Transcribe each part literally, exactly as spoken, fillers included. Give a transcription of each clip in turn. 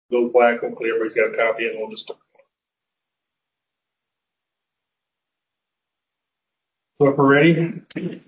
Go black. Hopefully everybody's got a copy and we'll just. So if we're ready,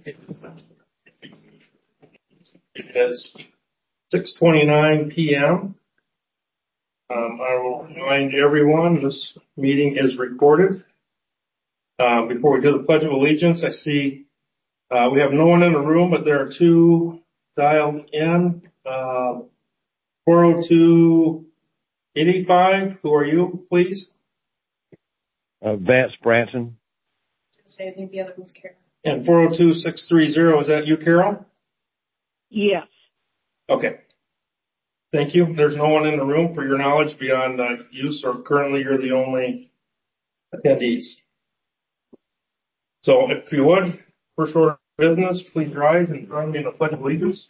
it's six twenty-nine p m Um, I will remind everyone this meeting is recorded. Um, before we do the Pledge of Allegiance, I see uh, we have no one in the room, but there are two dialed in. Uh, four oh two, eight eight five, who are you, please? Uh, Vance Branson. I think the other one's Carol. And four oh two, six three zero, is that you, Carol? Yes. Okay. Thank you. There's no one in the room for your knowledge beyond uh, you, so currently you're the only attendees. So if you would, first order of business, please rise and join me in the Pledge of Allegiance.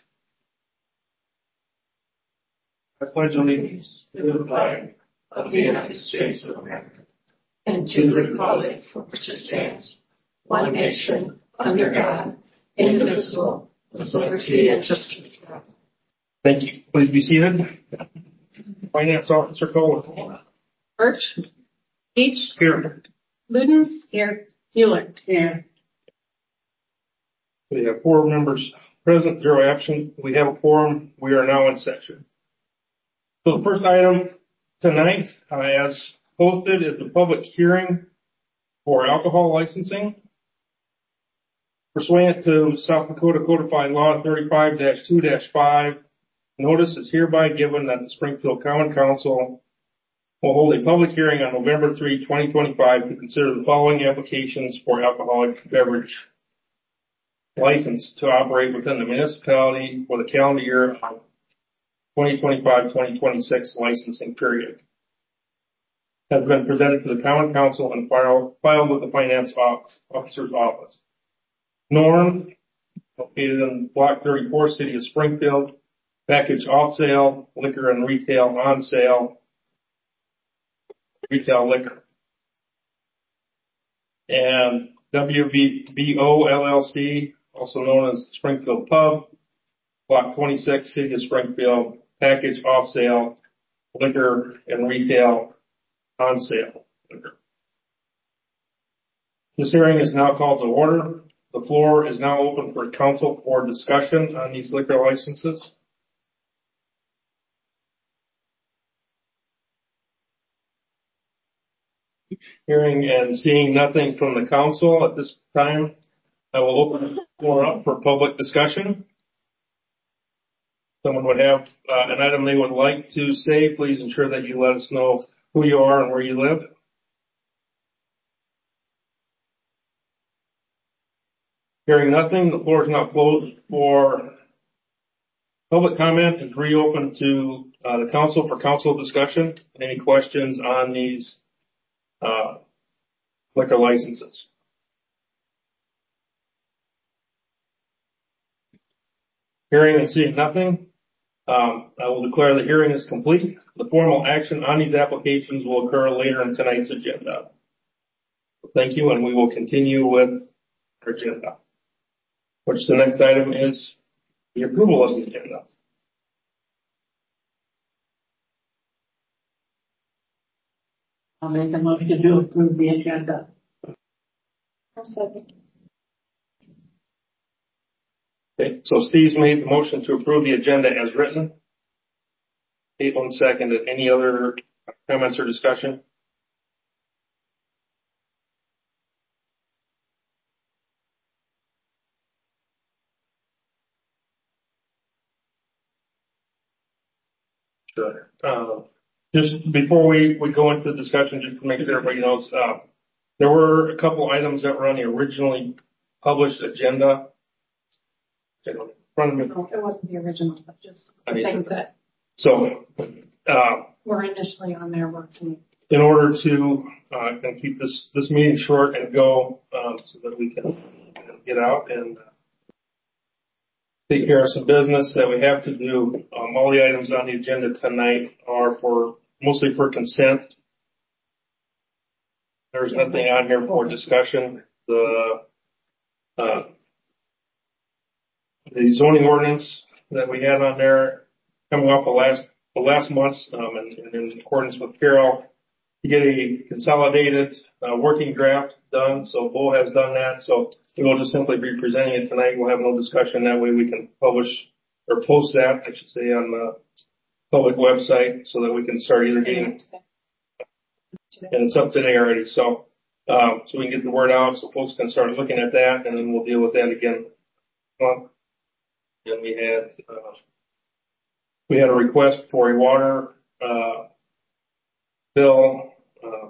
I pledge allegiance to the flag of the United States of America and to the republic for which it stands, one nation, under God, indivisible, with liberty and justice for all. Thank you. Please be seated. Finance Officer Kohler. Birch. Peach. Here. Ludens. Here. Mueller. Here. We have four members present, zero action. We have a quorum. We are now in session. So the first item tonight, uh, as posted, is the public hearing for alcohol licensing. Pursuant to South Dakota Codified Law thirty-five dash two dash five, notice is hereby given that the Springfield Common Council will hold a public hearing on November third, twenty twenty-five to consider the following applications for alcoholic beverage license to operate within the municipality for the calendar year of twenty twenty-five twenty twenty-six licensing period. Has been presented to the Common Council and filed, filed with the Finance Officer's Office. Norm, located in Block thirty-four, City of Springfield, package off sale, liquor and retail on sale, retail liquor. And W B O L L C, also known as Springfield Pub, Block twenty-six, City of Springfield, package off sale, liquor and retail on sale liquor. This hearing is now called to order. The floor is now open for council for discussion on these liquor licenses. Hearing and seeing nothing from the council at this time, I will open the floor up for public discussion. Someone would have uh, an item they would like to say, please ensure that you let us know who you are and where you live. Hearing nothing, the floor is now closed for public comment. Is reopened to uh, the council for council discussion. Any questions on these uh, liquor licenses? Hearing and seeing nothing, um, I will declare the hearing is complete. The formal action on these applications will occur later in tonight's agenda. Thank you, and we will continue with our agenda, which the next item is the approval of the agenda. I'll make a motion to approve the agenda. I'll second. Okay, so Steve's made the motion to approve the agenda as written. Caitlin seconded. Any other comments or discussion? Sure. Uh, just before we, we go into the discussion, just to make sure everybody knows, uh, there were a couple items that were on the originally published agenda. In front of me. No, it wasn't the original, but just I mean, things that so, uh, were initially on there working. in order to uh, and keep this this meeting short and go um, so that we can get out and uh, take care of some business that we have to do. Um, all the items on the agenda tonight are for mostly for consent. There's nothing on here for discussion. The uh, the zoning ordinance that we had on there coming off the last well, last month's, um, and, and in accordance with Carol, to get a consolidated uh, working draft done. So Bo has done that. So we will just simply be presenting it tonight. We'll have no discussion. That way we can publish or post that, I should say, on the public website so that we can start either getting, and it's up today already. So, um, so we can get the word out so folks can start looking at that, and then we'll deal with that again. Um, and we had, uh, we had a request for a water, uh, bill, uh,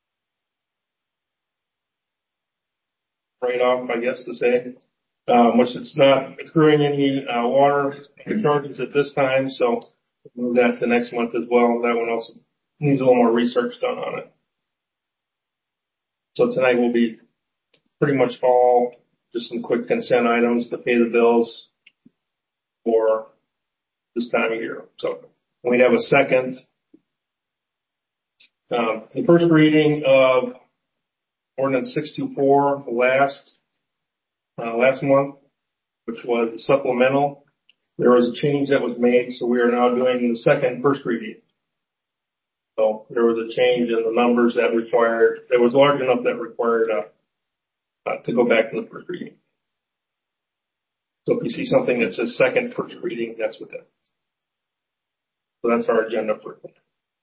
write-off, I guess to say, um, which it's not accruing any, uh, water charges at this time. So we'll move that to next month as well. That one also needs a little more research done on it. So tonight will be pretty much all just some quick consent items to pay the bills for this time of year. So we have a second, um, the first reading of ordinance six two four last, uh, last month, which was the supplemental. There was a change that was made, so we are now doing the second first reading. So there was a change in the numbers that required, that was large enough that required, uh, uh, to go back to the first reading. So if you see something that says second first reading, that's what that is. So that's our agenda for today.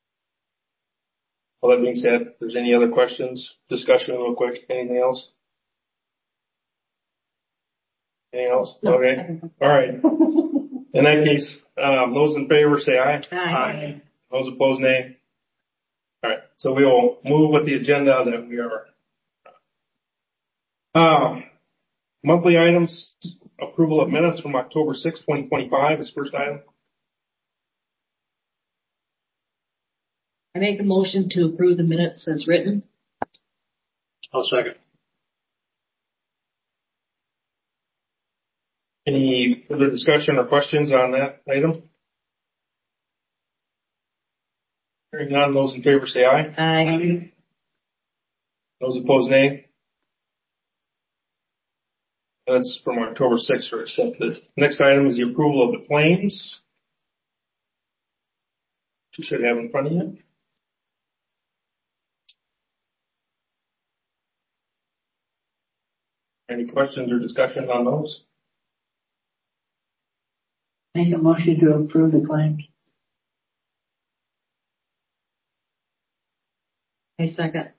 All that being said, if there's any other questions, discussion real quick, anything else? Anything else? No. Okay. All right. In that case, um, those in favor say aye. Aye. Those opposed, nay. All right. So we will move with the agenda that we are. Um, monthly items, approval of minutes from October sixth, twenty twenty-five is first item. I make a motion to approve the minutes as written. I'll second. Any further discussion or questions on that item? Hearing none, those in favor say aye. Aye. Those opposed, nay. That's from October sixth are accepted. Next item is the approval of the claims. You should have in front of you. Any questions or discussion on those? Make a motion to approve the claims. I second.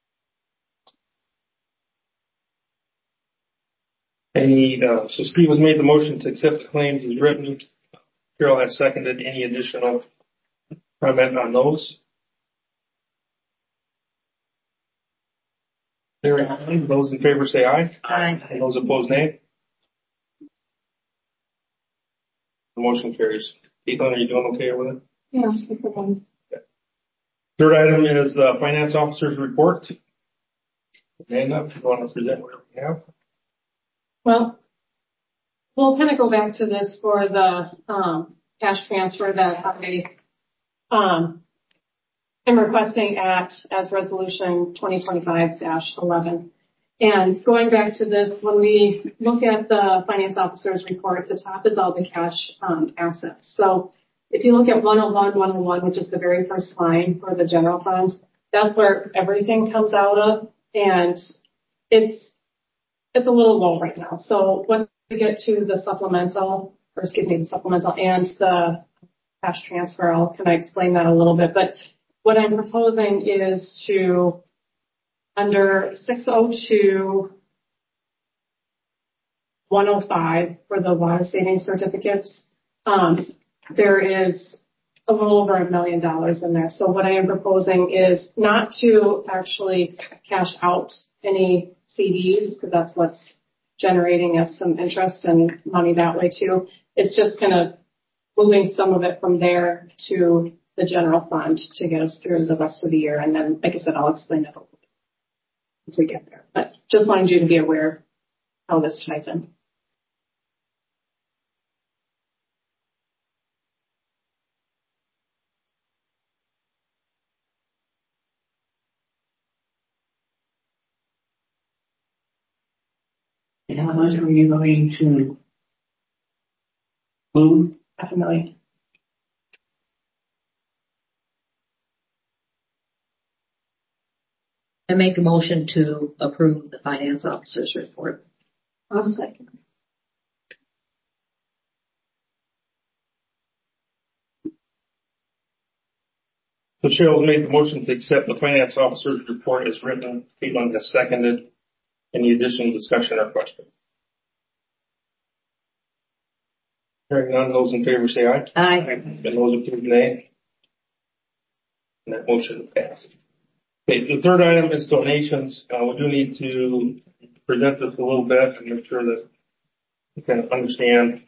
Any, uh, so Steve has made the motion to accept the claims as written. Carol has seconded. Any additional comment on those? Hearing none, those in favor say aye. Aye. And those opposed, nay. The motion carries. Caitlin, are you doing okay with it? Yeah, it's the one. Third item is the finance officer's report. Amanda, if you want to present what we have. Well, we'll kind of go back to this for the um, cash transfer that I um, am requesting at as resolution twenty twenty-five dash eleven. And going back to this, when we look at the finance officer's report, the top is all the cash um, assets. So if you look at one oh one, one oh one, which is the very first line for the general fund, that's where everything comes out of. And it's it's a little low right now. So when we get to the supplemental, or excuse me, the supplemental and the cash transfer, I'll kind of explain that a little bit. But what I'm proposing is to, under six oh two, one oh five for the water savings certificates, um, there is a little over a million dollars in there. So what I am proposing is not to actually cash out any C Ds, because that's what's generating us some interest and money that way too. It's just kind of moving some of it from there to the general fund to get us through the rest of the year. And then, like I said, I'll explain it as we get there. But just wanted you to be aware of how this ties in. And how much are you going to move? Half a million. I make a motion to approve the finance officer's report. I'll second. So Cheryl made the motion to accept the finance officer's report as written. Caitlin has seconded. Any additional discussion or questions? Hearing none, those in favor say aye. Aye. And those opposed, nay. And that motion passes. Okay, the third item is donations. Uh, we do need to present this a little bit and make sure that you can understand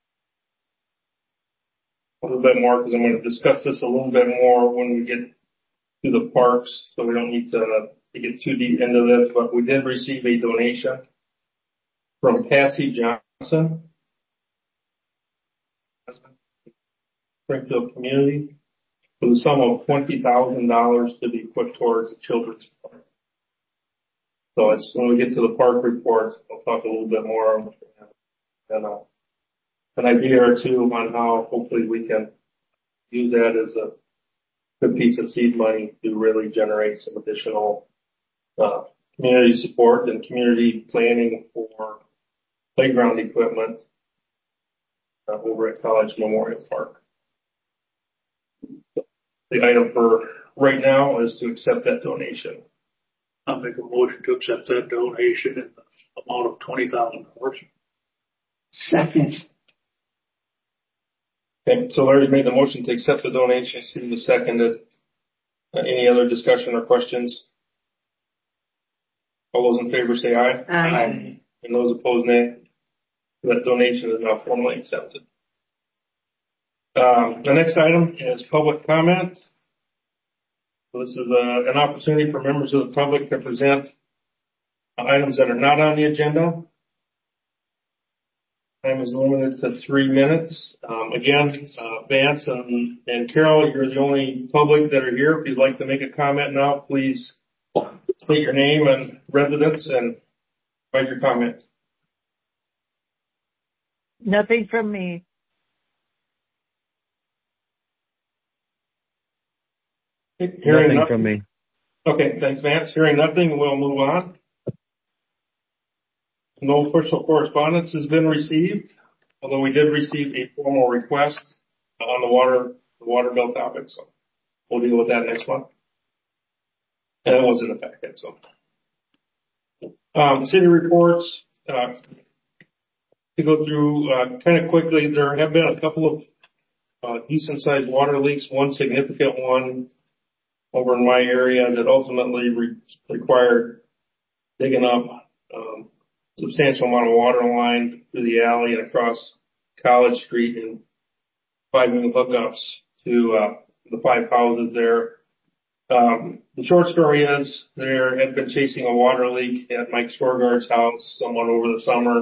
a little bit more, because I'm going to discuss this a little bit more when we get to the parks, so we don't need to, uh, to get too deep into this, but we did receive a donation from Cassie Johnson, Springfield Community, for the sum of twenty thousand dollars to be put towards the children's park. So it's when we get to the park report, I'll talk a little bit more and uh, an idea or two on how hopefully we can use that as a good piece of seed money to really generate some additional uh, community support and community planning for playground equipment uh, over at College Memorial Park. The item for right now is to accept that donation. I'll make a motion to accept that donation in the amount of twenty thousand dollars. Second. Okay, so Larry made the motion to accept the donation. Steve was seconded. Uh, any other discussion or questions? All those in favor say aye. Aye. And those opposed, nay. That donation is now formally accepted. Um, the next item is public comment. So this is a, an opportunity for members of the public to present items that are not on the agenda. Time is limited to three minutes. Um, again, uh, Vance and, and Carol, you're the only public that are here. If you'd like to make a comment now, please state your name and residence and write your comment. Nothing from me. Hearing Nothing from me. Okay, thanks, Vance. Hearing nothing, we'll move on. No official correspondence has been received, although we did receive a formal request on the water, the water bill topic, so we'll deal with that next month. And it was in the packet, so. Um, city reports, uh, to go through, uh, kind of quickly, there have been a couple of, uh, decent sized water leaks, one significant one over in my area that ultimately re- required digging up, um, substantial amount of water line through the alley and across College Street and five new hookups to, uh, the five houses there. Um, the short story is there had been chasing a water leak at Mike Storgard's house, someone over the summer.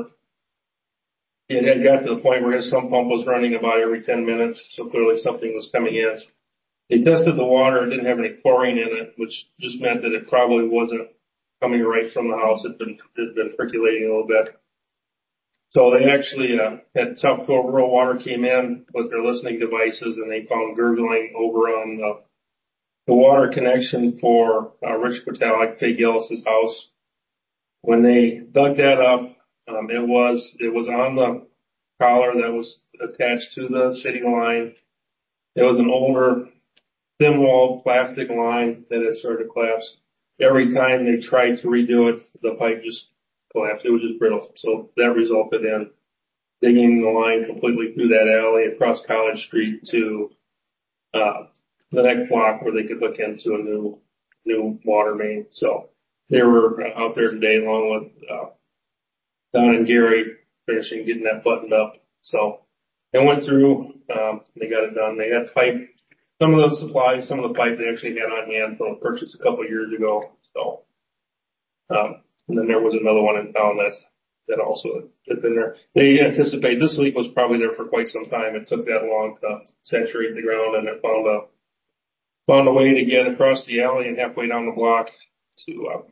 It had got to the point where his sump pump was running about every ten minutes, so clearly something was coming in. They tested the water, it didn't have any chlorine in it, which just meant that it probably wasn't coming right from the house. It had been, it had been percolating a little bit. So they actually uh, had South Dakota Rural Water came in with their listening devices, and they found gurgling over on the, the water connection for uh, Rich Quitalik, Faye Gillis's house. When they dug that up, um, it was it was on the collar that was attached to the city line. It was an older, thin-walled plastic line that had started to collapse. Every time they tried to redo it, the pipe just collapsed. It was just brittle. So that resulted in digging the line completely through that alley across College Street to uh, the next block where they could hook into a new new water main. So they were out there today along with uh, Don and Gary finishing getting that buttoned up. So they went through. Um, they got it done. They had pipe. Some of the supplies, some of the pipe they actually had on hand from a purchase a couple of years ago. So, um, and then there was another one in town that, that also had been there. They anticipate this leak was probably there for quite some time. It took that long to saturate the ground, and it found a, found a way to get across the alley and halfway down the block to, uh,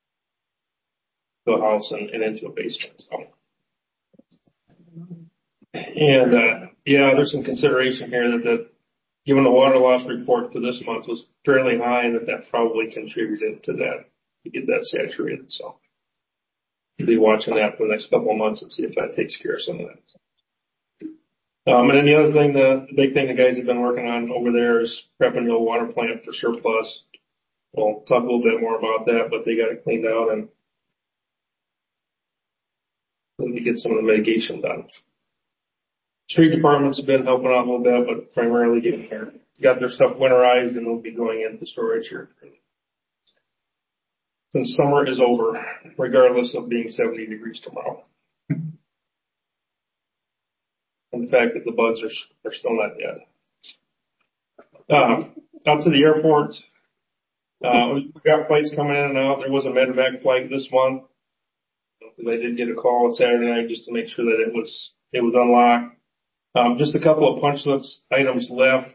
to a house and, and into a basement. So. And, uh, yeah, there's some consideration here that the, given the water loss report for this month was fairly high, that that probably contributed to that to get that saturated. So we'll be watching that for the next couple of months and see if that takes care of some of that. Um, and then the other thing, the, the big thing the guys have been working on over there is prepping the water plant for surplus. We'll talk a little bit more about that, but they got it cleaned out and let me get some of the mitigation done. Street department's been helping out a little bit, but primarily getting their, got their stuff winterized and will be going into storage here. Since summer is over, regardless of being seventy degrees tomorrow. And the fact that the bugs are, are still not dead. Um, out to the airport, uh, we got flights coming in and out. There was a medevac flight this month. I did get a call on Saturday night just to make sure that it was, it was unlocked. Um, just a couple of punch list items left.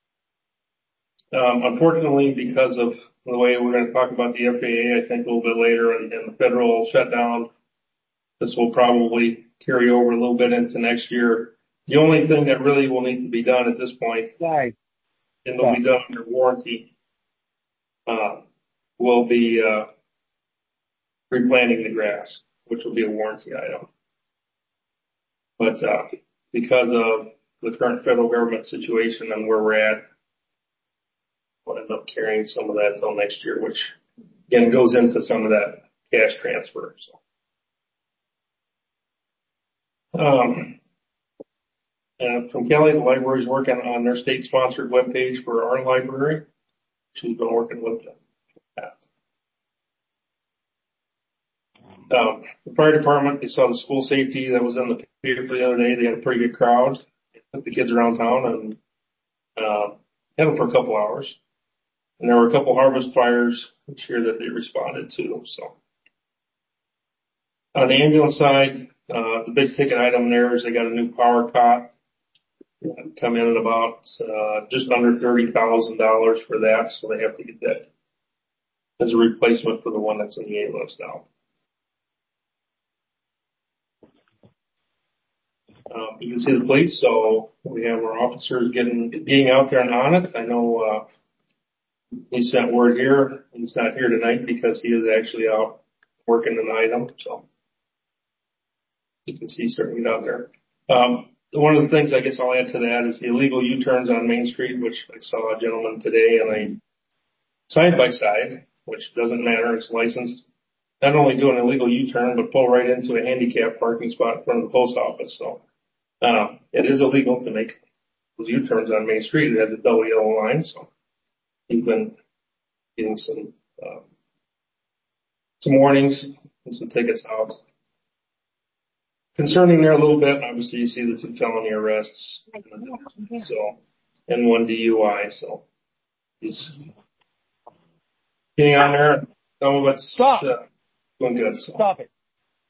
Um, unfortunately, because of the way we're going to talk about the F A A, I think a little bit later and, and the federal shutdown, this will probably carry over a little bit into next year. The only thing that really will need to be done at this point, Right. and will be done under warranty, uh, will be, uh, replanting the grass, which will be a warranty item. But, uh, because of the current federal government situation and where we're at, we'll end up carrying some of that until next year, which again goes into some of that cash transfer. So, um, and from Kelly, the library's working on their state-sponsored webpage for our library. She's been working with that. Um, the fire department, they saw the school safety that was in the paper the other day. They had a pretty good crowd. They took the kids around town and uh, had them for a couple hours. And there were a couple harvest fires this year that they responded to. So on the ambulance side, uh, the big ticket item there is they got a new power cot. Come in at about uh, just under thirty thousand dollars for that. So they have to get that as a replacement for the one that's in the ambulance now. Um, you can see the police, so we have our officers getting being out there and on it. I know uh, he sent word here. He's not here tonight because he is actually out working an item. So you can see he's starting to get out there. Um, one of the things I guess I'll add to that is the illegal U-turns on Main Street, which I saw a gentleman today and a side by side, which doesn't matter. It's licensed. Not only do an illegal U-turn, but pull right into a handicap parking spot in front of the post office. So. Uh, it is illegal to make those U-turns on Main Street. It has a double yellow line, so you've been getting some uh, some warnings and some tickets out. Concerning there a little bit, obviously you see the two felony arrests, so and one D U I. So he's getting on there. Some of it's Stop. Uh, doing good. So. Stop it.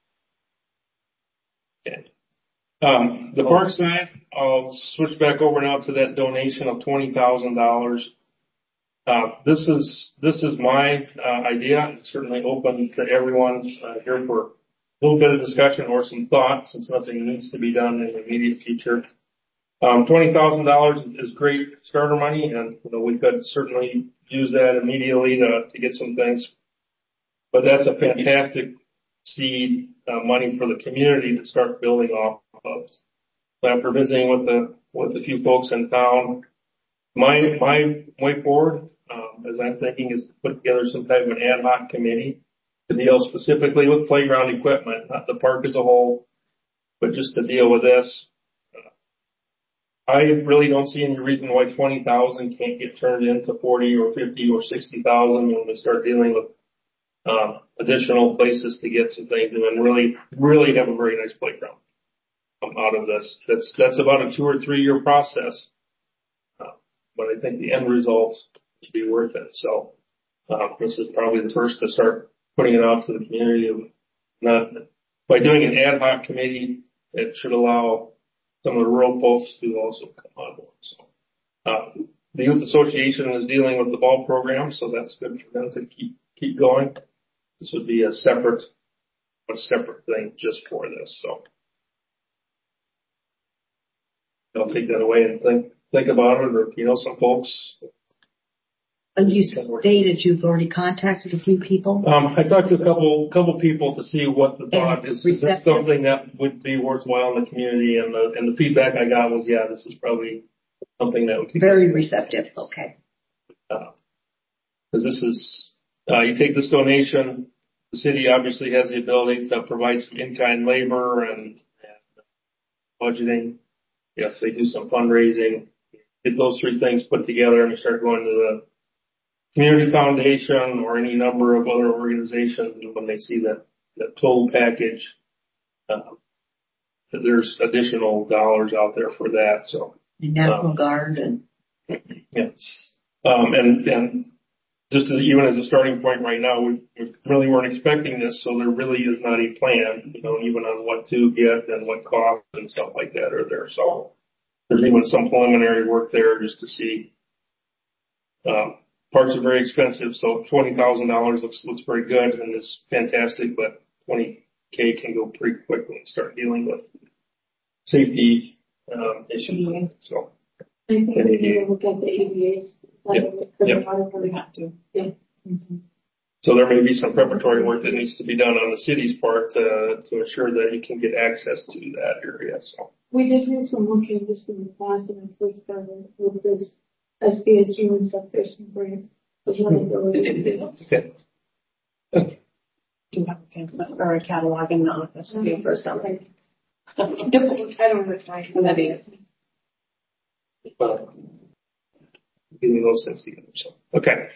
Okay. Um, the park side, I'll switch back over now to that donation of twenty thousand dollars. Uh, this is, this is my, uh, idea. It's certainly open to everyone, uh, here for a little bit of discussion or some thought since nothing needs to be done in the immediate future. Um, twenty thousand dollars is great starter money and, you know, we could certainly use that immediately to, to get some things. But that's a fantastic seed, uh, money for the community to start building off of. After visiting with the, with a few folks in town, my, my way forward, um, as I'm thinking is to put together some type of an ad hoc committee to deal specifically with playground equipment, not the park as a whole, but just to deal with this. Uh, I really don't see any reason why twenty thousand can't get turned into forty or fifty or sixty thousand when we start dealing with Um, additional places to get some things and then really, really have a very nice playground come out of this. That's, that's about a two or three year process. Uh, but I think the end result should be worth it. So, uh, this is probably the first to start putting it out to the community of not, by doing an ad hoc committee, it should allow some of the rural folks to also come on board. So, uh, the Youth Association is dealing with the ball program, so that's good for them to keep, keep going. This would be a separate, a separate thing just for this. So I'll take that away and think, think about it. Or, you know, some folks And you stated you've already contacted a few people? Um, I talked to a couple, couple people to see what the thought is. Is this something that would be worthwhile in the community? And the, and the feedback I got was, yeah, this is probably something that would be very receptive. Okay. Uh, cause this is, uh, you take this donation, the city obviously has the ability to provide some in-kind labor and, and budgeting. Yes, they do some fundraising, get those three things put together and you start going to the community foundation or any number of other organizations, and when they see that, that total package, uh, there's additional dollars out there for that. So, and National um, Guard and yes, um, and and just as, even as a starting point right now, we, we really weren't expecting this, so there really is not a plan, you know, even on what to get and what costs and stuff like that are there. So there's even some preliminary work there just to see. Um, Parts are very expensive, so twenty thousand dollars looks looks very good and is fantastic, but twenty K can go pretty quick when you start dealing with safety um, issues. So I think we need to look at the A D As. Yep. Yep. We have to. Yeah. Mm-hmm. So there may be some preparatory work that needs to be done on the city's part to to ensure that you can get access to that area. So we did do some looking just in the past when I first started with this S B S U and stuff. There's some grants. There's one ability. Do you have a pamphlet or a catalog in the office mm-hmm. for something? I don't know what that is. But getting those things together. So okay.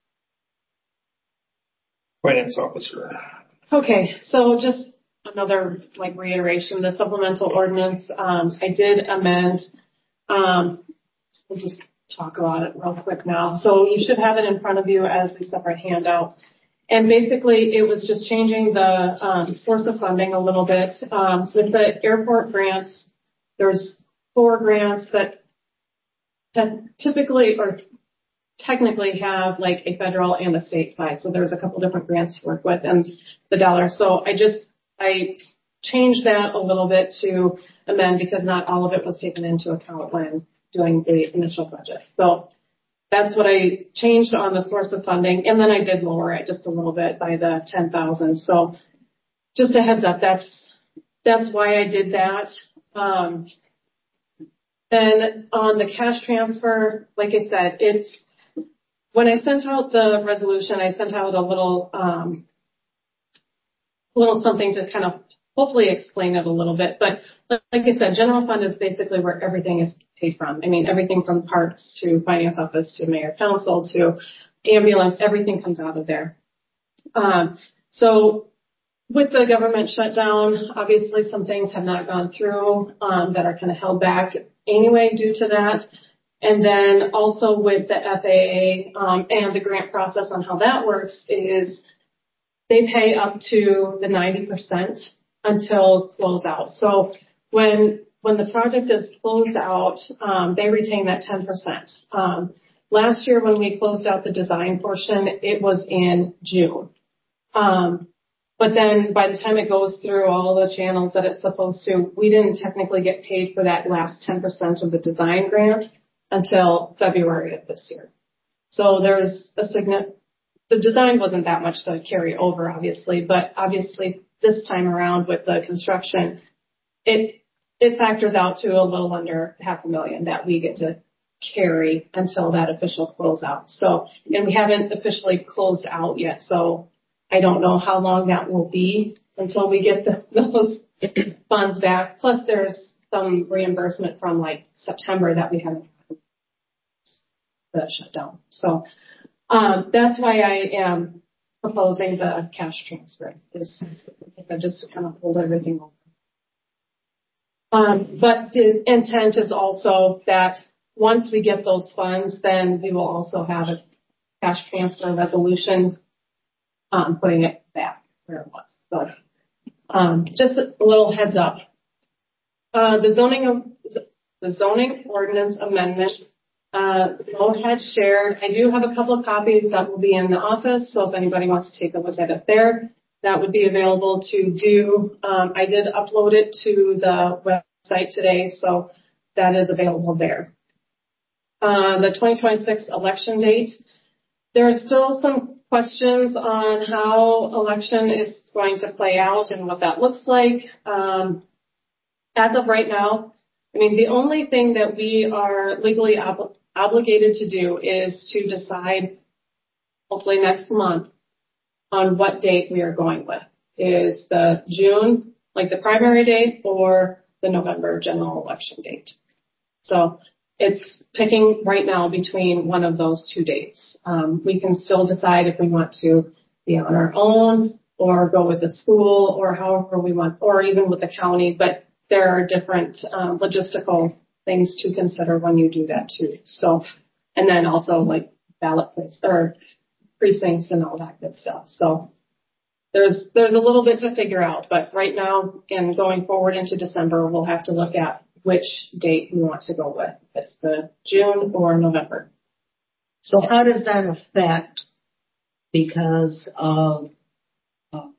Finance officer. Okay, so just another like reiteration, the supplemental ordinance, um, I did amend, um, we'll just talk about it real quick now. So you should have it in front of you as a separate handout. And basically it was just changing the um, source of funding a little bit. Um, with the airport grants, there's four grants that typically or technically have like a federal and a state side. So there's a couple different grants to work with and the dollars. So I just, I changed that a little bit to amend because not all of it was taken into account when doing the initial budget. So that's what I changed on the source of funding. And then I did lower it just a little bit by the ten thousand. So just a heads up, that's, that's why I did that. Um, then on the cash transfer, like I said, it's, when I sent out the resolution, I sent out a little, um, little something to kind of hopefully explain it a little bit. But like I said, general fund is basically where everything is paid from. I mean, everything from parks to finance office to mayor council to ambulance, everything comes out of there. Um, so with the government shutdown, obviously some things have not gone through um, that are kind of held back anyway due to that. And then also with the F A A um, and the grant process on how that works is they pay up to the ninety percent until closeout. So when when the project is closed out, um, they retain that ten percent. Um, last year when we closed out the design portion, it was in June. Um, but then by the time it goes through all the channels that it's supposed to, we didn't technically get paid for that last ten percent of the design grant until February of this year. So there's a significant, the design wasn't that much to carry over, obviously, but obviously this time around with the construction, it, it factors out to a little under half a million that we get to carry until that official closeout. So, and we haven't officially closed out yet, so I don't know how long that will be until we get the, those funds back. Plus there's some reimbursement from like September that we haven't the shutdown. So um, that's why I am proposing the cash transfer. Is just to kind of hold everything over. Um, but the intent is also that once we get those funds, then we will also have a cash transfer resolution, um, putting it back where it was. So um, just a little heads up. Uh, the zoning of the zoning ordinance amendment. Uh, Mo had shared. I do have a couple of copies that will be in the office, so if anybody wants to take a look at it there, that would be available to do. Um, I did upload it to the website today, so that is available there. Uh, the twenty twenty-six election date. There are still some questions on how election is going to play out and what that looks like. Um, as of right now, I mean, the only thing that we are legally ob- obligated to do is to decide, hopefully next month, on what date we are going with. Is the June, like the primary date, or the November general election date? So it's picking right now between one of those two dates. Um, we can still decide if we want to be on our own or go with the school or however we want, or even with the county. But there are different um, logistical things to consider when you do that too. So, and then also like ballot place or precincts and all that good stuff. So there's there's a little bit to figure out. But right now and going forward into December, we'll have to look at which date we want to go with. If it's the June or November. So how does that affect, because of uh,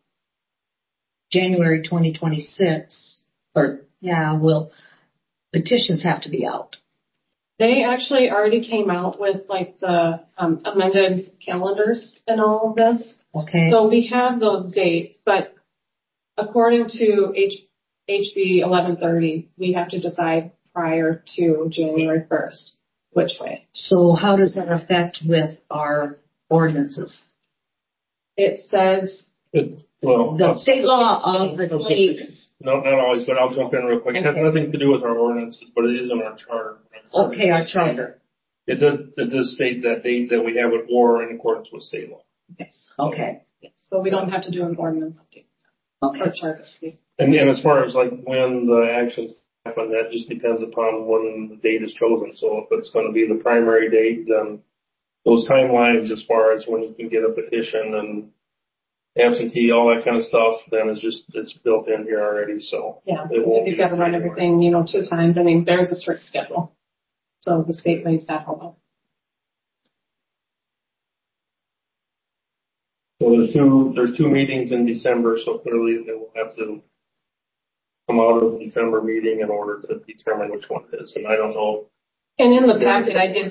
January twenty twenty-six, or yeah, will petitions have to be out? They actually already came out with like the um, amended calendars and all of this. Okay. So we have those dates, but according to H- HB eleven thirty, we have to decide prior to January first which way. So how does that affect with our ordinances? It says It, well, The uh, state law of the state. no, not always, but I'll jump in real quick. It has Okay. nothing to do with our ordinances, but it is in our charter. Okay, our charter. It does, it does state that date that we have it or in accordance with state law. yes. Okay. Yes. So we don't have to do an ordinance update Okay. or charter. And, and as far as like when the actions happen, that just depends upon when the date is chosen. So if it's going to be the primary date, then those timelines as far as when you can get a petition and absentee, all that kind of stuff, then it's just, it's built in here already. So Yeah, it because won't you've be got to run everything, you know, two times. I mean, there's a strict schedule. So the state lays that all out. So there's two, there's two meetings in December, so clearly they will have to come out of the December meeting in order to determine which one it is. And I don't know. And in the packet, I did.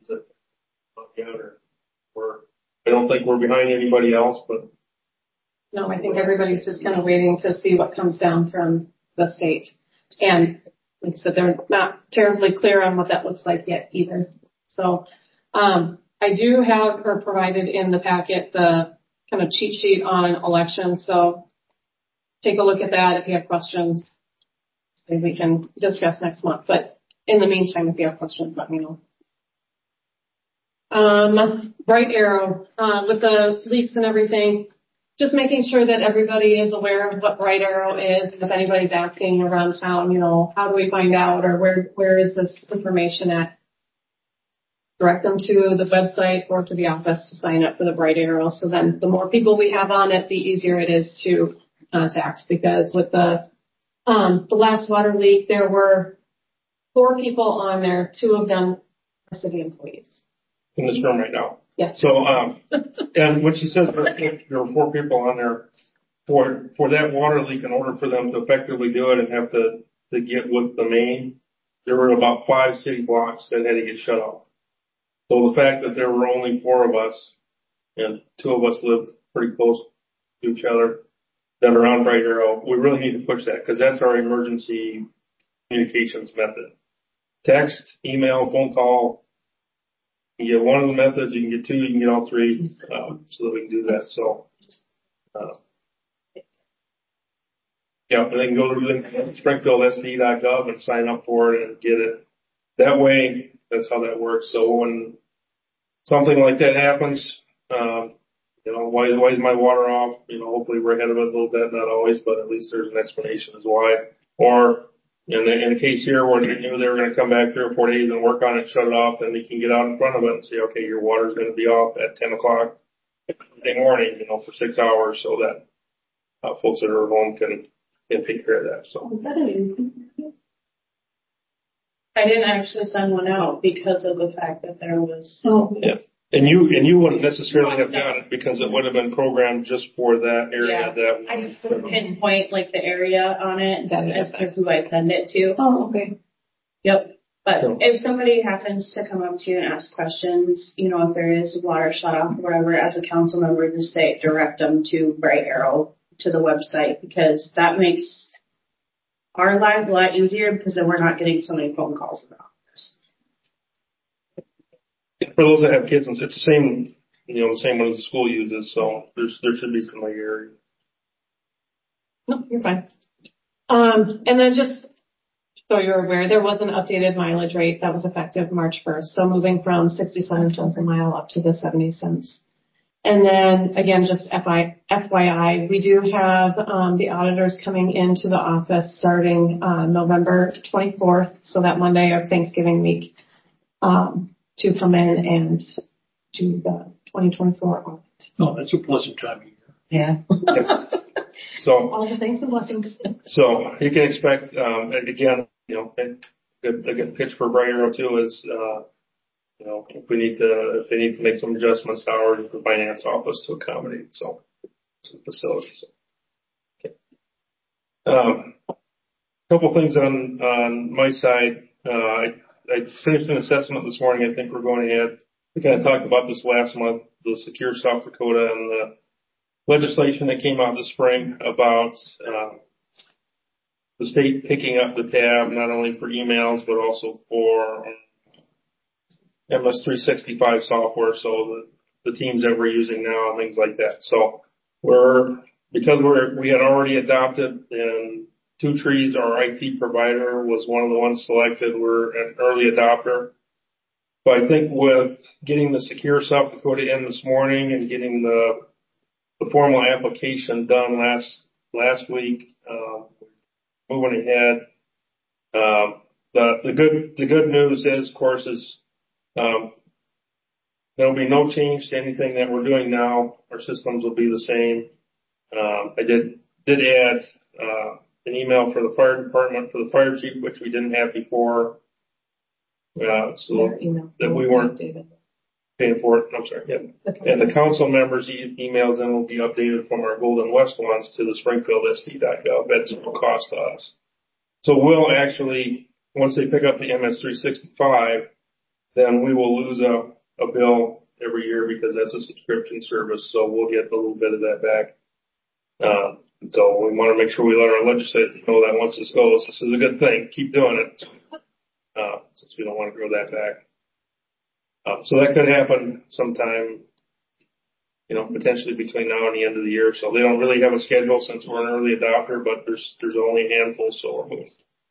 We're, I don't think we're behind anybody else, but. No, I think everybody's just kind of waiting to see what comes down from the state. And like I said, they're not terribly clear on what that looks like yet either. So, um, I do have or provided in the packet the kind of cheat sheet on elections. So take a look at that if you have questions. Maybe we can discuss next month. But in the meantime, if you have questions, let me know. Um, Bright Arrow, uh, with the leaks and everything, just making sure that everybody is aware of what Bright Arrow is. And if anybody's asking around town, you know, how do we find out or where, where is this information at? Direct them to the website or to the office to sign up for the Bright Arrow. So then the more people we have on it, the easier it is to contact. Because with the, um, the last water leak, there were four people on there. Two of them are city employees. In this room right now. Yes. So, um, and what she said, there were four people on there for, for that water leak, in order for them to effectively do it and have to, to get with the main, there were about five city blocks that had to get shut off. So the fact that there were only four of us and two of us lived pretty close to each other that are on Bright Arrow, we really need to push that because that's our emergency communications method. Text, email, phone call. You get one of the methods, you can get two, you can get all three, uh, so that we can do that. So, uh, yeah, they can go to Springfield S D dot gov and sign up for it and get it. That way, that's how that works. So when something like that happens, um, you know, why, why is my water off? You know, hopefully we're ahead of it a little bit, not always, but at least there's an explanation as why. Or in the, in the case here where they knew they were going to come back three or four days and work on it, shut it off, then they can get out in front of it and say, okay, your water's going to be off at ten o'clock Monday morning, you know, for six hours so that uh, folks that are at home can, can take care of that. So. I didn't actually send one out because of the fact that there was. Oh, Yeah. And you, and you wouldn't necessarily have got it because it would have been programmed just for that area Yeah. that. I just would pinpoint like the area on it that as to who I send it to. oh, okay. Yep. But So- if somebody happens to come up to you and ask questions, you know, if there is water shut off or whatever, as a council member, just say, direct them to Bright Arrow, to the website, because that makes our lives a lot easier, because then we're not getting so many phone calls about this. For those that have kids, it's the same, you know, the same one as the school uses, so there's, there should be familiarity. No, you're fine. Um, and then just so you're aware, there was an updated mileage rate that was effective March first. So moving from sixty-seven cents a mile up to the seventy cents. And then again, just F Y I, we do have um, the auditors coming into the office starting uh, November twenty-fourth, so that Monday of Thanksgiving week, um, to come in and do the twenty twenty-four audit. Oh, that's a pleasant time of year. Yeah. So, All the thanks and blessings. so you can expect, um, again, you know, a good, a good pitch for Bright Arrow too is, uh, you know, if we need to, if they need to make some adjustments to hours, the finance office to accommodate, so, some facilities. Okay. Um, couple things on, on my side. Uh, I, I finished an assessment this morning. I think we're going ahead. We kind of talked about this last month, the Secure South Dakota and the legislation that came out this spring about, uh, the state picking up the tab, not only for emails, but also for M S three sixty-five software. So the, the teams that we're using now and things like that. So we're, because we're, we had already adopted, and Two Trees, our I T provider, was one of the ones selected. We're an early adopter. But I think with getting the Secure South Dakota in this morning and getting the, the formal application done last, last week, um, moving ahead, um, the, the good, the good news is, of course, is, um, there'll be no change to anything that we're doing now. Our systems will be the same. Um, I did, did add, uh, an email for the fire department, for the fire chief, which we didn't have before. Uh, so that we weren't paying for it. I'm sorry. Yeah. And the council members' e- emails then will be updated from our Golden West ones to the Springfield S D dot gov. That's no cost to us. So we'll actually, once they pick up the M S three sixty-five, then we will lose a, a bill every year because that's a subscription service. So we'll get a little bit of that back. Uh, so we want to make sure we let our legislators know that once this goes, this is a good thing. Keep doing it. Uh, since we don't want to grow that back. Uh, so that could happen sometime, you know, potentially between now and the end of the year. So they don't really have a schedule since we're an early adopter, but there's, there's only a handful, so we'll,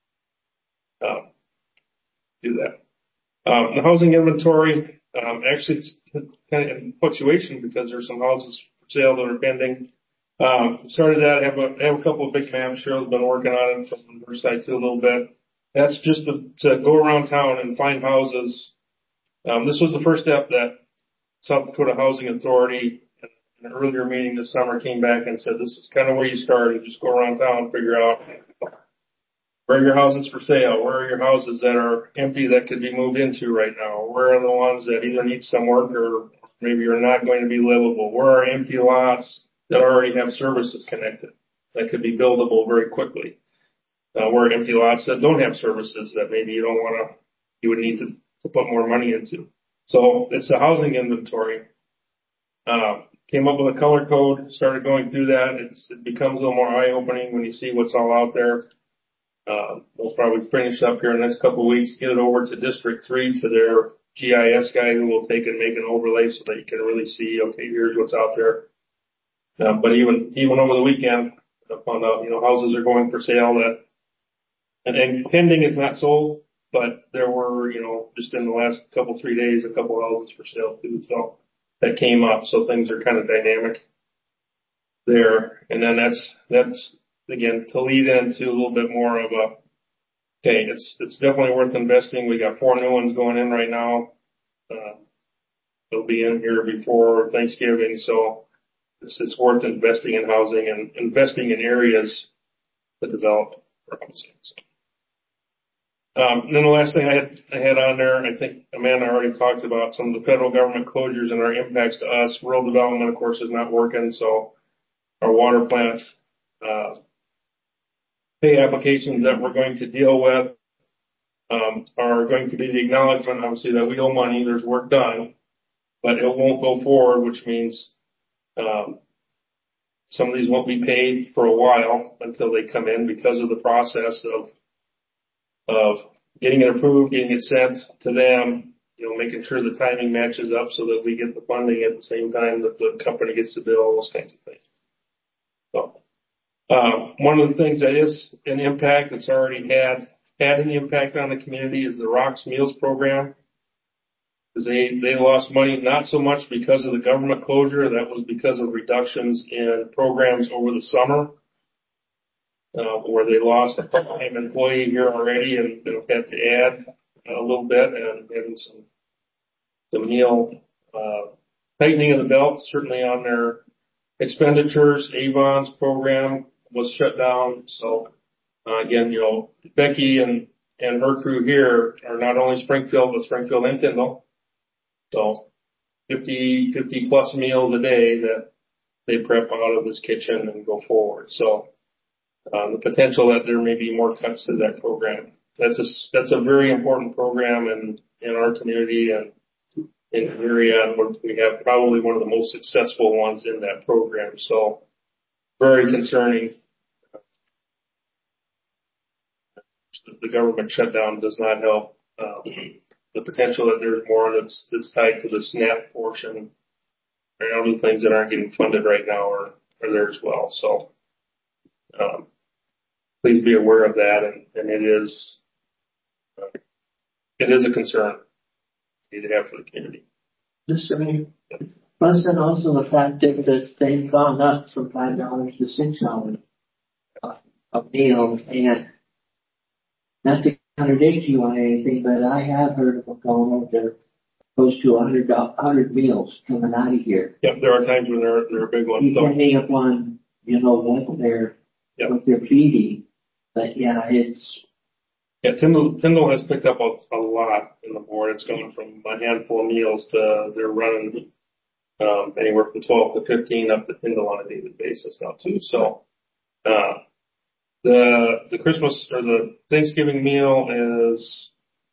uh, do that. Um, the housing inventory, um, actually it's kind of in fluctuation because there's some houses for sale that are pending. Um, started that, I have a, I have a couple of big maps. Cheryl's been working on it from her side too a little bit. That's just to, to go around town and find houses. Um, this was the first step that South Dakota Housing Authority in an earlier meeting this summer came back and said, this is kind of where you start. You just go around town and figure out where are your houses for sale? Where are your houses that are empty that could be moved into right now? Where are the ones that either need some work or maybe are not going to be livable? Where are empty lots that already have services connected that could be buildable very quickly? Uh, where are empty lots that don't have services that maybe you don't want to, you would need to, to put more money into. So it's a housing inventory. Uh, came up with a color code, started going through that. It's, it becomes a little more eye-opening when you see what's all out there. Uh, we'll probably finish up here in the next couple of weeks, get it over to District three to their G I S guy who will take and make an overlay so that you can really see, okay, here's what's out there. Uh, but even, even over the weekend, I found out, you know, houses are going for sale that, and, and pending is not sold, but there were, you know, just in the last couple, three days, a couple houses for sale too. So that came up. So things are kind of dynamic there. And then that's, that's again, to lead into a little bit more of a, okay, it's, it's definitely worth investing. We got four new ones going in right now. Uh, they'll be in here before Thanksgiving. So it's, it's worth investing in housing and investing in areas that develop for housing. So. Um, and then the last thing I had, I had on there, I think Amanda already talked about some of the federal government closures and our impacts to us. Rural development, of course, is not working. So our water plant, uh, pay applications that we're going to deal with, um, are going to be the acknowledgement, obviously, that we owe money, there's work done, but it won't go forward, which means, um, some of these won't be paid for a while until they come in because of the process of, of getting it approved, getting it sent to them, you know, making sure the timing matches up so that we get the funding at the same time that the company gets the bill, those kinds of things. So, um, one of the things that is an impact that's already had, had an impact on the community is the Rocks Meals program. Because they, they lost money, not so much because of the government closure, that was because of reductions in programs over the summer, uh, where they lost a part-time employee here already and they've had to add a little bit and having some, some meal, uh, tightening of the belt, certainly on their expenditures. Avon's program was shut down. So, uh, again, you know, Becky and, and her crew here are not only Springfield, but Springfield and Tyndall. So fifty, fifty plus meals a day that they prep out of this kitchen and go forward. So, uh, the potential that there may be more cuts to that program. That's a, that's a very important program in, in our community and in the area. And we have probably one of the most successful ones in that program. So very concerning. The government shutdown does not help. Um, the potential that there's more that's, that's tied to the SNAP portion and other things that aren't getting funded right now are, are there as well. So, um, please be aware of that. And, and it is, uh, it is a concern we need to have for the community. Mister Mayor, wasn't also the fact that they've gone up from five dollars to six dollars a meal, and not to contradict you on anything, but I have heard of them going over there close to a hundred, hundred meals coming out of here. Yep, there are times when they're, they're a big one. Depending upon, you know, what they're, yep. what they're feeding. But yeah, it's. Yeah, Tyndall, Tyndall has picked up a, a lot in the board. It's gone from a handful of meals to they're running, um, anywhere from twelve to fifteen up to Tyndall on a daily basis now too. So, uh, the, the Christmas or the Thanksgiving meal is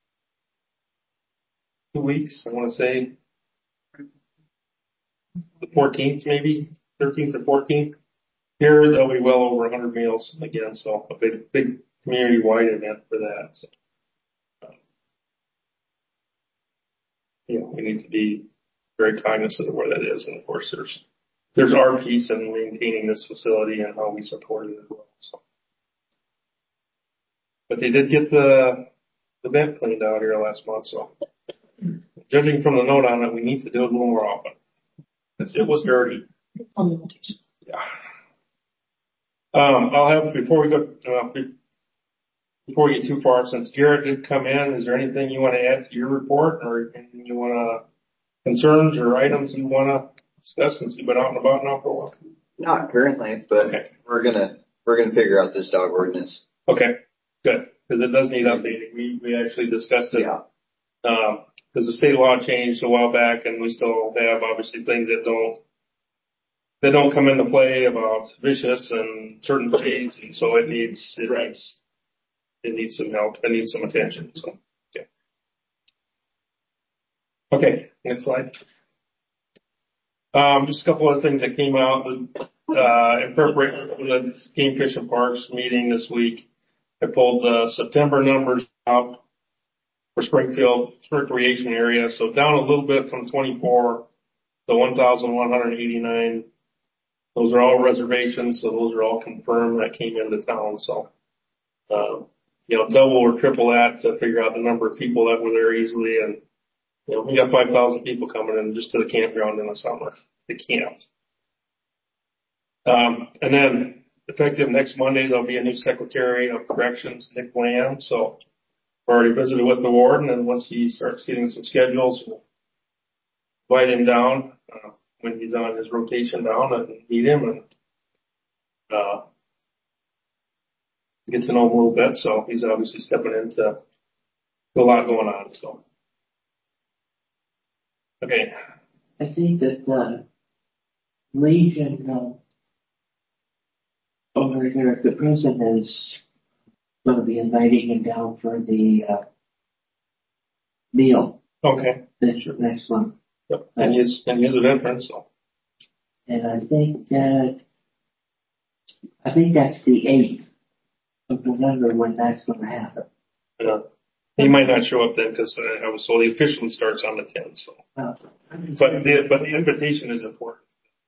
two weeks, I want to say the fourteenth, maybe thirteenth or fourteenth. Here, there'll be well over one hundred meals again, so a big, big community-wide event for that. So, um, you know, we need to be very cognizant of where that is, and of course, there's there's our piece in maintaining this facility and how we support it as well. So, but they did get the the vent cleaned out here last month, so judging from the note on it, we need to do it a little more often. It's, it was dirty. Yeah. Um, I'll have, before we go, uh, before we get too far, since Garrett did come in, is there anything you want to add to your report or anything you want to, concerns or items you want to discuss since you've been out and about now for a while? Not currently, but okay. we're gonna, we're gonna figure out this dog ordinance. Okay, good. Cause it does need updating. We, we actually discussed it. Yeah. Um, cause the state law changed a while back and we still have obviously things that don't, that don't come into play about vicious and certain breeds, and so it needs it right. needs it needs some help. It needs some attention. So okay. Okay, next slide. Um, just a couple of things that came out uh, in preparation for the Game Fish and Parks meeting this week. I pulled the September numbers out for Springfield recreation area, so down a little bit from twenty-four to one thousand one hundred eighty-nine. Those are all reservations, so those are all confirmed that came into town. So, um, you know, double or triple that to figure out the number of people that were there easily. And, you know, we got five thousand people coming in just to the campground in the summer, the camp. Um, and then effective next Monday, there'll be a new Secretary of Corrections, Nick Lamb. So I've already visited with the warden, and once he starts getting some schedules, we'll invite him down. Uh, when he's on his rotation down and meet him and, uh, get to know him a little bit. So he's obviously stepping into a lot going on. So, okay. I think that, uh, Legion, uh, over there at the prison is going to be inviting him down for the, uh, meal Okay. next, next month. Yep. And he's, and he's a veteran, so. And I think that, I think that's the eighth of November when that's going to happen. Yeah. He might not show up then because uh, I was told he officially starts on the tenth, so. Uh, But the, but the invitation is important.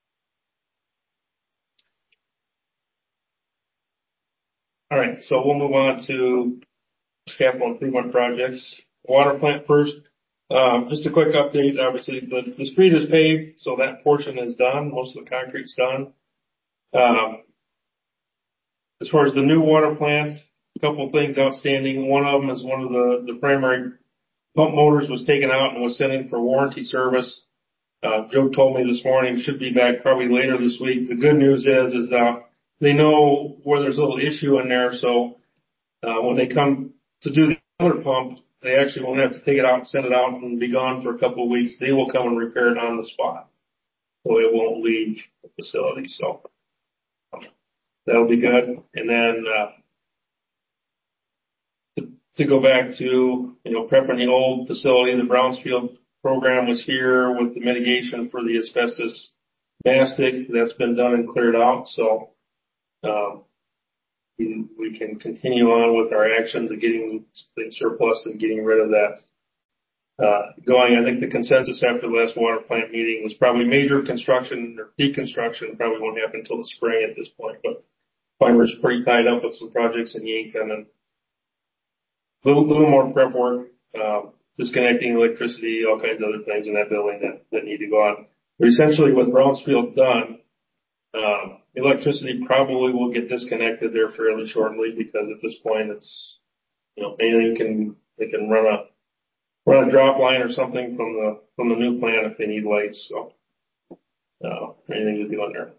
All right, so we'll move on to capital improvement projects. Water plant first. Um, just a quick update. Obviously, the, the street is paved, so that portion is done. Most of the concrete's done. Um, as far as the new water plant, a couple of things outstanding. One of them is one of the, the primary pump motors was taken out and was sent in for warranty service. Uh, Joe told me this morning should be back probably later this week. The good news is, is that they know where there's a little issue in there, so uh, when they come to do the other pump, they actually won't have to take it out and send it out and be gone for a couple of weeks. They will come and repair it on the spot, so it won't leave the facility. So um, that'll be good. And then uh, to, to go back to you know prepping the old facility, the Brownsfield program was here with the mitigation for the asbestos mastic. That's been done and cleared out. So. Um, we, we can continue on with our actions of getting things surplus and getting rid of that. Uh, going, I think the consensus after the last water plant meeting was probably major construction or deconstruction probably won't happen until the spring at this point, but Farmer's pretty tied up with some projects in Yankton and a little, little more prep work, um, disconnecting electricity, all kinds of other things in that building that, that need to go on. But essentially with Brownsfield done, Um, electricity probably will get disconnected there fairly shortly because at this point it's, you know, anything can, they can run a, run a drop line or something from the, from the new plant if they need lights. So, uh, anything to do in there.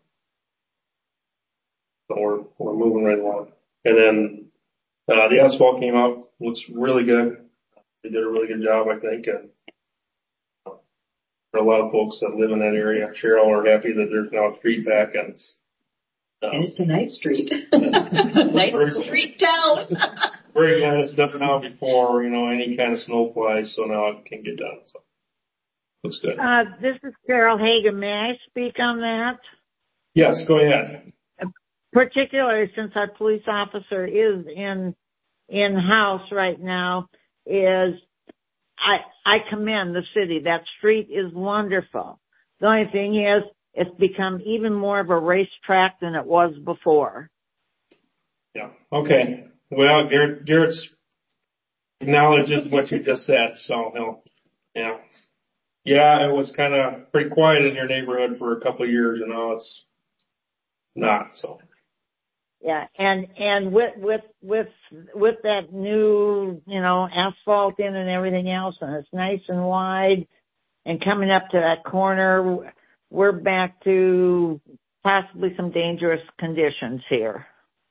So we're, we're moving right along. And then, uh, the asphalt came out, looks really good. They did a really good job, I think. And for a lot of folks that live in that area, Cheryl, are happy that there's now a street back and it's, um, And it's a nice street. Nice street town. very glad it's done now before, you know, any kind of snow flies, so now it can get done. So looks good. Uh, this is Carol Hagan. May I speak on that? Yes, go ahead. Particularly since our police officer is in, in-house right now, is I, I commend the city. That street is wonderful. The only thing is, it's become even more of a racetrack than it was before. Yeah. Okay. Well, Garrett, Garrett's acknowledges what you just said, so he'll, yeah. Yeah, it was kind of pretty quiet in your neighborhood for a couple of years, and now it's not, so. Yeah, and, and with, with, with, with that new, you know, asphalt in and everything else, and it's nice and wide, and coming up to that corner, we're back to possibly some dangerous conditions here.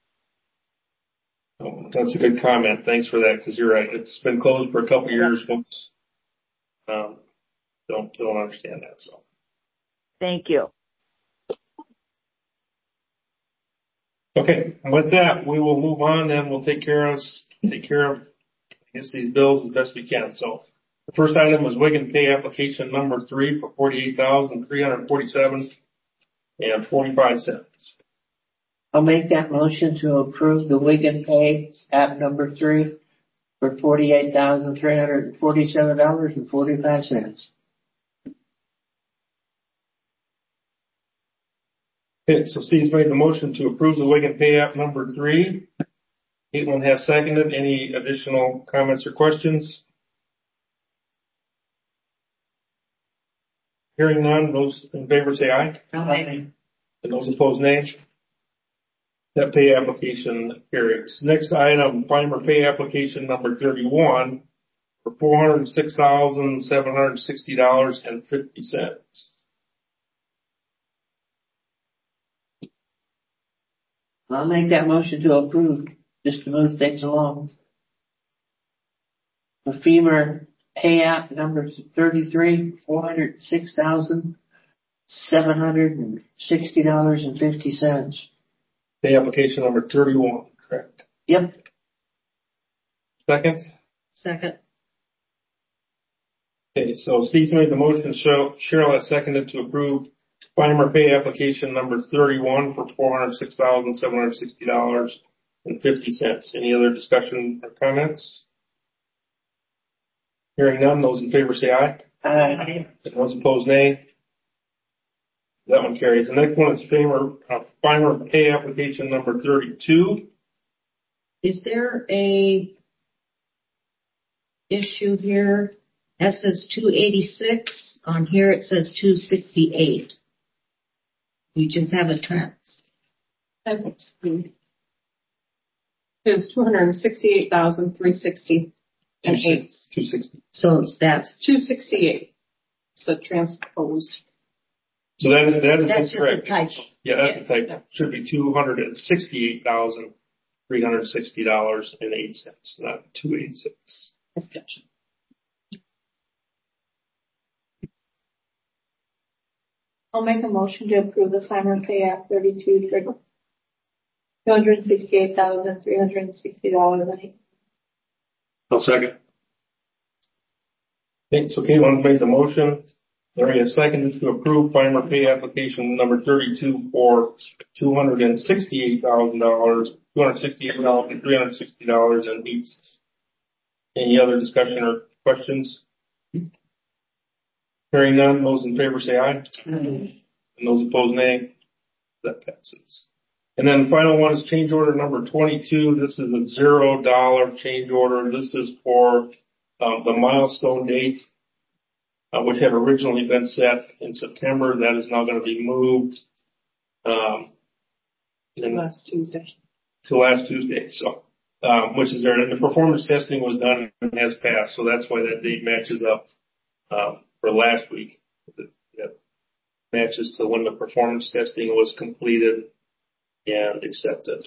Oh, that's a good comment. Thanks for that, because you're right. It's been closed for a couple of years, folks. Um, don't, don't understand that, so. Thank you. Okay, with that, we will move on and we'll take care of, take care of, I guess, these bills as best we can. So the first item was Wigan Pay application number three for forty-eight thousand three hundred forty-seven and forty-five cents. I'll make that motion to approve the Wigan Pay app number three for forty-eight thousand three hundred forty-seven dollars and forty-five cents. Okay, so Steve's made the motion to approve the Wigan Pay app number three. Caitlin has seconded. Any additional comments or questions? Hearing none, those in favor say aye. Aye. And those opposed, nay. That pay application carries. Next item, Farmer Pay application number thirty-one for four hundred six thousand seven hundred sixty dollars and fifty cents. I'll make that motion to approve, just to move things along. The FEMA Pay app number thirty-three, four hundred six thousand seven hundred sixty dollars and fifty cents. Pay application number thirty-one, correct? Yep. Second? Second. Okay, so Steve's made the motion, Cheryl Cheryl has seconded to approve Fimer pay application number thirty-one for four hundred six thousand seven hundred sixty dollars and fifty cents. Any other discussion or comments? Hearing none, those in favor say aye. Aye. Those opposed, nay. That one carries. The next one is Fimer, uh, Fimer pay application number thirty-two. Is there a issue here? That says two eighty-six. On here it says two sixty-eight. You just have a trans. It's two hundred sixty-eight thousand three hundred sixty and eight. two sixty. So that's two sixty-eight. So transpose. So that is, that is that's just a incorrect. typo. Yeah, that's a typo. Should be two hundred sixty-eight thousand three hundred sixty dollars and eight cents, not two eighty-six. Gotcha. I'll make a motion to approve the Fimer Pay Act thirty-two for two hundred sixty-eight thousand three hundred sixty dollars and eight. I'll second. Okay, so Caitlin made the motion. Larry has seconded to approve Fimer pay application number thirty-two for two hundred sixty-eight thousand dollars, two hundred sixty-eight thousand three hundred sixty dollars and eight cents. Any other discussion or questions? Hearing none, those in favor say aye. Mm-hmm. And those opposed, nay. That passes. And then the final one is change order number twenty-two. This is a zero dollar change order. This is for um, the milestone date, uh, which had originally been set in September. That is now going to be moved um, in, last Tuesday. To last Tuesday. So, um, which is there. And the performance testing was done and has passed. So that's why that date matches up um, for last week. It matches to when the performance testing was completed and accepted.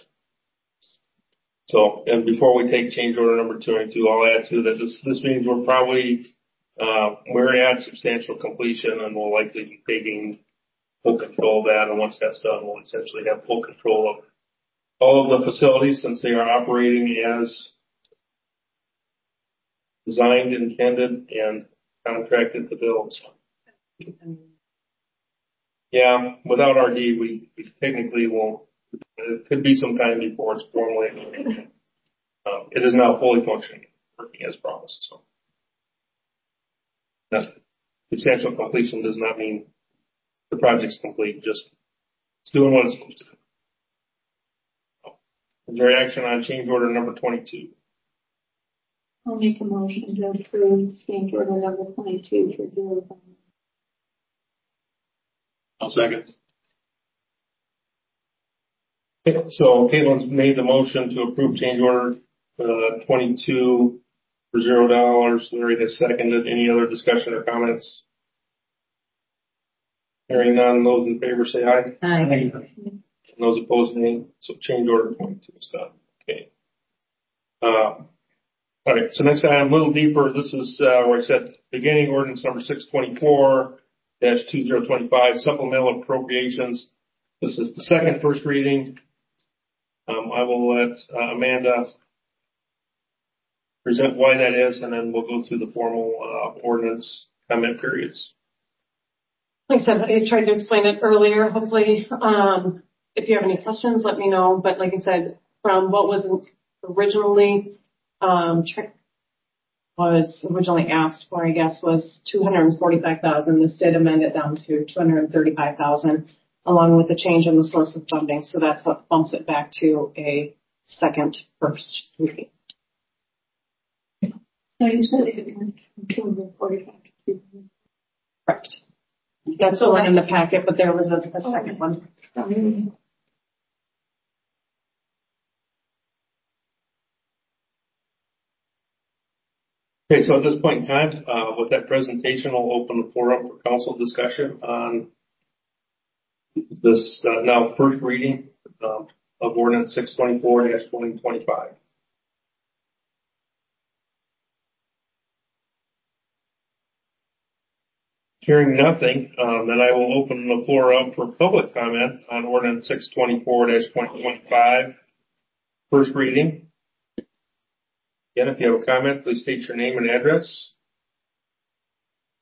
So, and before we take change order number twenty-two, I'll add to that this, this means we're probably, uh, we're at substantial completion and we'll likely be taking full control of that. And once that's done, we'll essentially have full control of all of the facilities since they are operating as designed, intended, and contracted to build. Yeah, without R D, we, we technically won't. It could be some time before it's formally. Um, it is now fully functioning, working as promised. So, that substantial completion does not mean the project's complete. Just it's doing what it's supposed to do. So, is there action on change order number twenty-two? I'll make a motion to approve change order number twenty-two for zero. I'll second. Okay, so Caitlin's made the motion to approve change order uh, twenty-two for zero dollars. Larry has seconded. Any other discussion or comments? Hearing none, those in favor say aye. Aye. And those opposed, nay. So change order twenty-two is done. Okay. Uh, all right. So next item, a little deeper. This is uh, where I said beginning ordinance number six twenty-four dash two zero twenty-five supplemental appropriations. This is the second first reading. Um, I will let uh, Amanda present why that is, and then we'll go through the formal uh, ordinance comment periods. Like I said, I tried to explain it earlier. Hopefully, um, if you have any questions, let me know. But like I said, from what was originally um, was originally asked for, I guess, was two hundred forty-five thousand dollars. This did amend it down to two hundred thirty-five thousand dollars, along with the change in the source of funding. So that's what bumps it back to a second first reading. So you said it went from two hundred forty-five to two hundred. Correct. That's the one in the packet, but there was a, a second one. Mm-hmm. Okay, so at this point in time, uh, with that presentation, I'll open the floor up for council discussion on this uh, now first reading um, of ordinance six twenty-four dash twenty twenty-five. Hearing nothing, um, then I will open the floor up for public comment on ordinance six twenty-four dash twenty twenty-five, first reading. Again, if you have a comment, please state your name and address.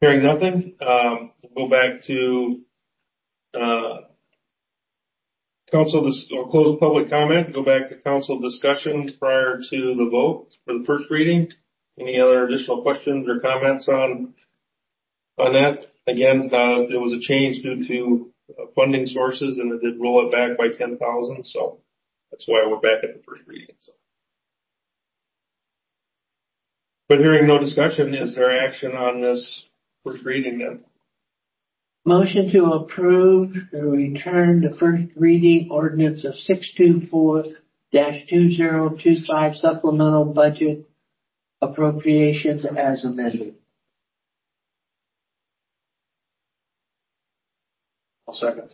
Hearing nothing, um, we'll go back to, uh, council, dis- or close public comment, go back to council discussion prior to the vote for the first reading. Any other additional questions or comments on, on that? Again, uh, there was a change due to uh, funding sources and it did roll it back by ten thousand. So that's why we're back at the first reading. So. But hearing no discussion, is there action on this first reading then? Motion to approve the return to first reading ordinance of six two four dash two zero two five supplemental budget appropriations as amended. I'll second.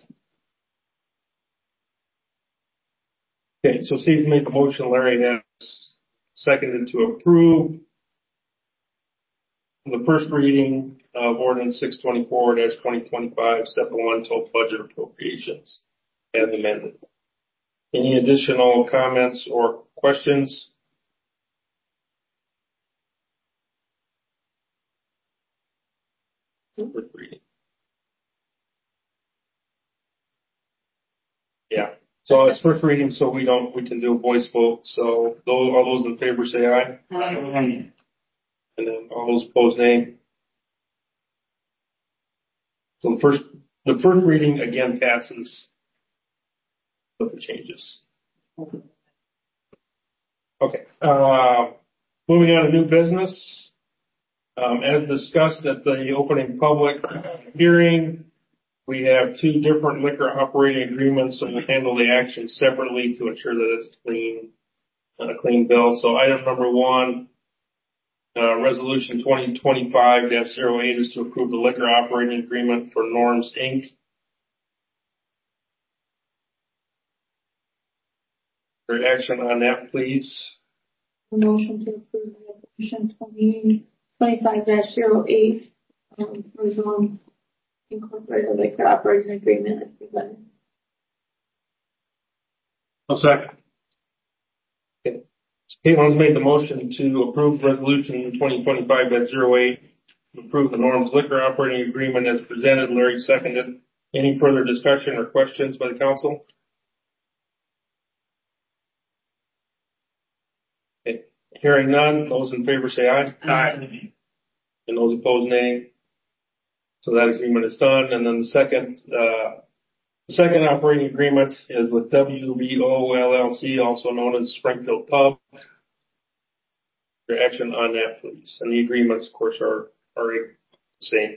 Okay, so Steve made the motion, Larry has seconded to approve the first reading of ordinance six twenty-four dash twenty twenty-five supplemental budget appropriations as amended. Any additional comments or questions? First reading. Yeah. So it's first reading, so we don't, we can do a voice vote. So those, all those in favor say aye. Aye. And then all those opposed, nay. So the first, the first reading again passes with the changes. Okay. Uh, moving on to new business. Um, as discussed at the opening public hearing, we have two different liquor operating agreements, so we'll handle the action separately to ensure that it's clean, a clean bill. So item number one, uh, resolution twenty twenty-five dash zero eight is to approve the liquor operating agreement for Norms Incorporated. For action on that, please. Motion to approve resolution twenty twenty-five dash zero eight, um, for Norms Incorporated liquor operating agreement as presented. I'll second. Okay. Caitlin's made the motion to approve resolution twenty twenty-five dash zero eight, to approve the Norms liquor operating agreement as presented. Larry seconded. Any further discussion or questions by the council? Okay. Hearing none, those in favor say aye. Aye. And those opposed, nay. So that agreement is done. And then the second, uh, the second operating agreement is with W B O L L C, also known as Springfield Pub. Your action on that, please. And the agreements, of course, are, are the same.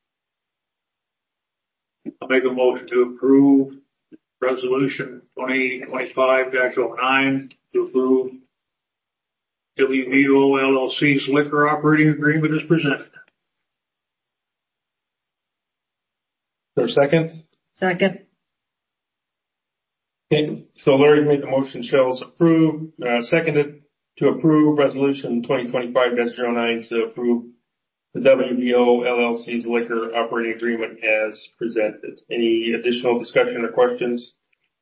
I'll make a motion to approve resolution twenty twenty-five dash oh nine to approve W B O L L C's liquor operating agreement as presented. Is there a second? Second. Okay. So Larry made the motion, Shell's approved, uh, seconded to approve resolution twenty twenty-five dash zero nine to approve the W B O L L C's liquor operating agreement as presented. Any additional discussion or questions?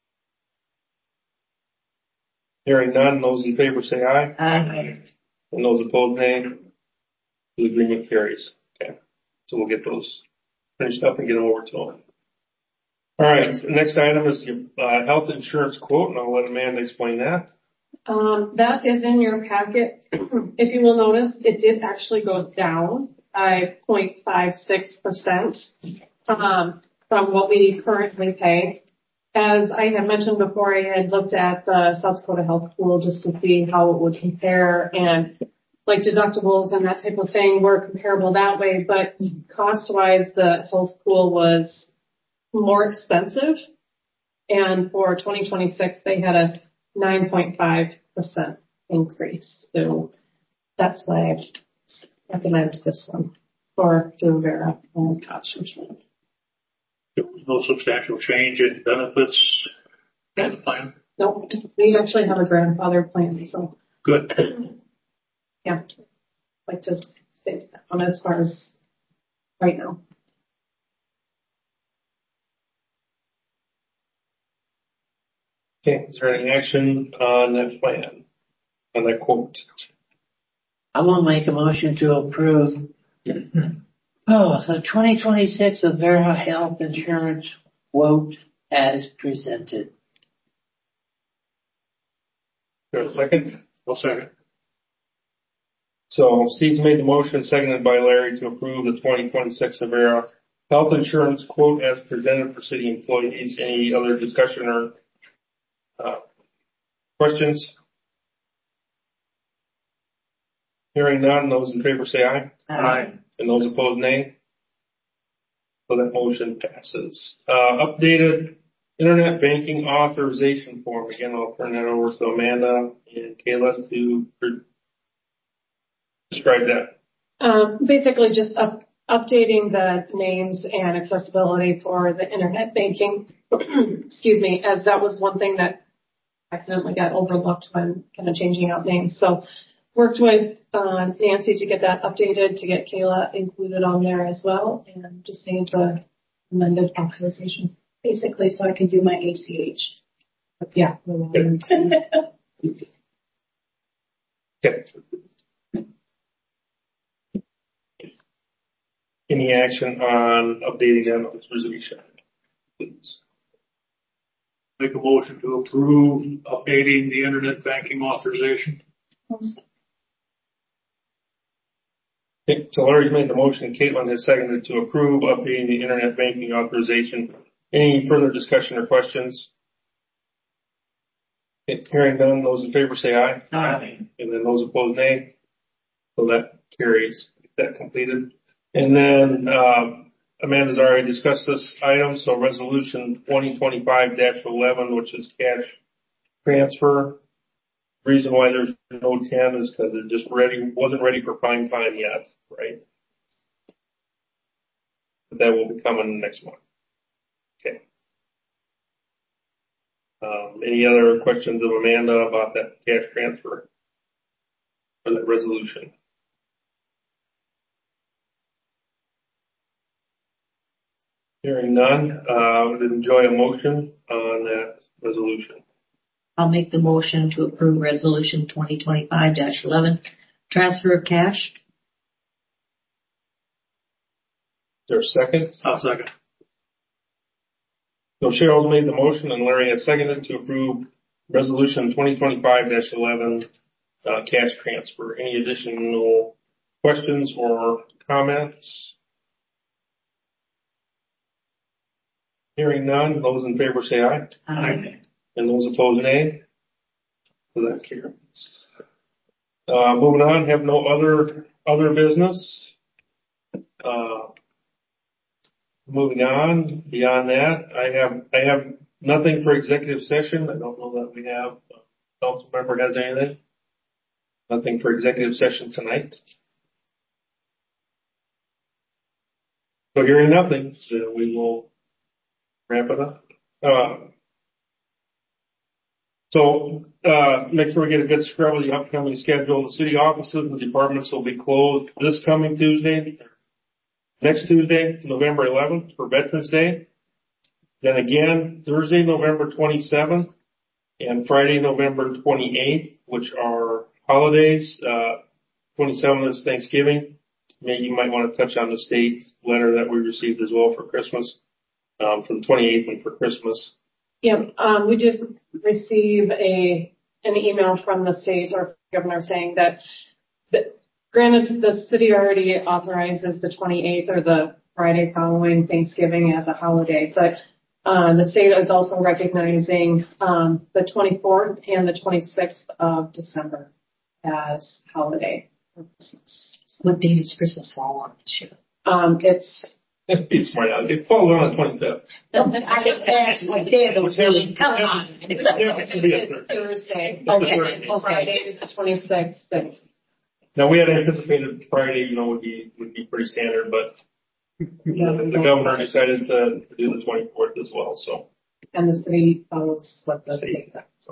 Hearing none, those in favor say aye. Aye. And those opposed, nay. The agreement carries. Okay. So we'll get those finished up and get them over to them. All right. The next item is the uh, health insurance quote, and I'll let Amanda explain that. Um, that is in your packet. If you will notice, it did actually go down by zero point five six percent um, from what we currently pay. As I had mentioned before, I had looked at the South Dakota Health Pool just to see how it would compare, and like deductibles and that type of thing were comparable that way, but cost-wise, the health pool was more expensive. And for twenty twenty-six, they had a nine point five percent increase. So that's why I recommend this one for Vera and Koch Insurance. There was no substantial change in benefits in the plan. Nope, we actually have a grandfather plan, so Good. yeah, I'd like to stay on as far as right now. Okay. Is there any action on that plan, on that quote? I will make a motion to approve Oh, the twenty twenty-six Avera Health Insurance quote as presented. There's a second? I'll second. So Steve's made the motion, seconded by Larry, to approve the twenty twenty-six Avera health insurance quote as presented for city employees. Any other discussion or uh, questions? Hearing none, those in favor say aye. Aye. And those opposed, nay. So that motion passes. Uh, updated internet banking authorization form. Again, I'll turn that over to Amanda and Kayla to describe that. Um, basically just up, updating the names and accessibility for the internet banking. Excuse me, as that was one thing that accidentally got overlooked when kind of changing out names. So worked with uh, Nancy to get that updated, to get Kayla included on there as well, and just need the amended authorization, basically, so I can do my A C H. But yeah. Okay. Any action on updating that authorization, please? Make a motion to approve updating the internet banking authorization. Okay, so Larry's made the motion. Caitlin has seconded to approve updating the internet banking authorization. Any further discussion or questions? Okay, hearing none, those in favor say aye. Aye. And then those opposed, nay. So that carries. Get that completed. And then um, Amanda's already discussed this item. So resolution twenty twenty-five dash eleven, which is cash transfer. Reason why there's no ten is because it just ready wasn't ready for prime time yet, right? But that will be coming next month. Okay. Um, any other questions of Amanda about that cash transfer or that resolution? Hearing none, uh, I would enjoy a motion on that resolution. I'll make the motion to approve resolution twenty twenty-five dash eleven, transfer of cash. Is there a second? I'll second. So Cheryl's made the motion and Larry has seconded to approve resolution twenty twenty-five dash eleven, uh, cash transfer. Any additional questions or comments? Hearing none, those in favor say aye. Aye. And those opposed, nay. So that carries. Uh, moving on, have no other, other business. Uh, moving on, beyond that, I have, I have nothing for executive session. I don't know that we have, uh, council member has anything. Nothing for executive session tonight. So hearing nothing, so we will wrap it up. Uh, So, uh, make sure we get a good scrub of the upcoming schedule. The city offices and departments will be closed this coming Tuesday, next Tuesday, November eleventh for Veterans Day. Then again, Thursday, November twenty-seventh and Friday, November twenty-eighth, which are holidays. Uh, twenty-seventh is Thanksgiving. Maybe you might want to touch on the state letter that we received as well for Christmas, um, from the twenty-eighth and for Christmas. Yep, um, we did receive a an email from the state or governor saying that, that granted the city already authorizes the twenty-eighth or the Friday following Thanksgiving as a holiday, but uh, the state is also recognizing um, the twenty-fourth and the twenty-sixth of December as holiday for Christmas. What day does Christmas fall on this year? Um, it's It's right out. It falls on the twenty-fifth. I didn't ask what day of the week. Come on. It's Thursday. Okay. Well, Friday is the twenty-sixth. Now we had anticipated Friday, you know, would be would be pretty standard, but the, the governor decided to, to do the twenty-fourth as well. So and the city follows what the state does. So,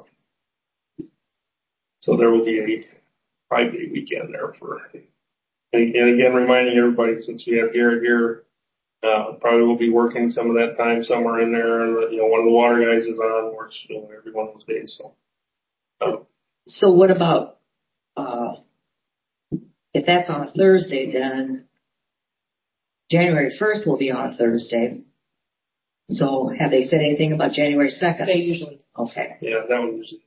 so there will be a five-day weekend there for. And, and again, reminding everybody, since we have Garrett here. Uh, probably will be working some of that time somewhere in there. You know, one of the water guys is on, works, you know, every one of those days. So, um, So what about, uh, if that's on a Thursday, then January first will be on a Thursday. So have they said anything about January second? They usually. Okay. Yeah, that one usually.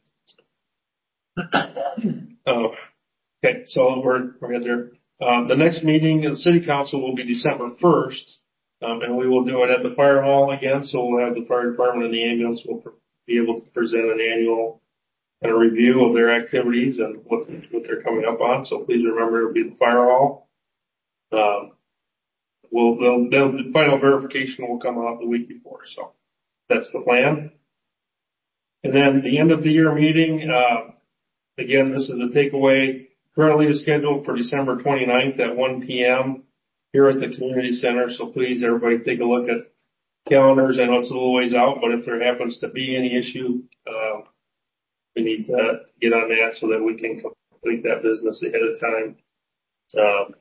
Oh, okay, so we're, we're good there. Um, the next meeting of the city council will be December first, um, and we will do it at the fire hall again, so we'll have the fire department and the ambulance will be able to present an annual and a review of their activities and what, what they're coming up on, so please remember it'll be the fire hall. Um, we'll, they'll, they'll, the final verification will come out the week before, so that's the plan. And then the end of the year meeting, uh, again, this is a takeaway. Currently is scheduled for December twenty-ninth at one p.m. here at the community center. So please, everybody, take a look at calendars. I know it's a little ways out, but if there happens to be any issue, uh, we need to get on that so that we can complete that business ahead of time. Um,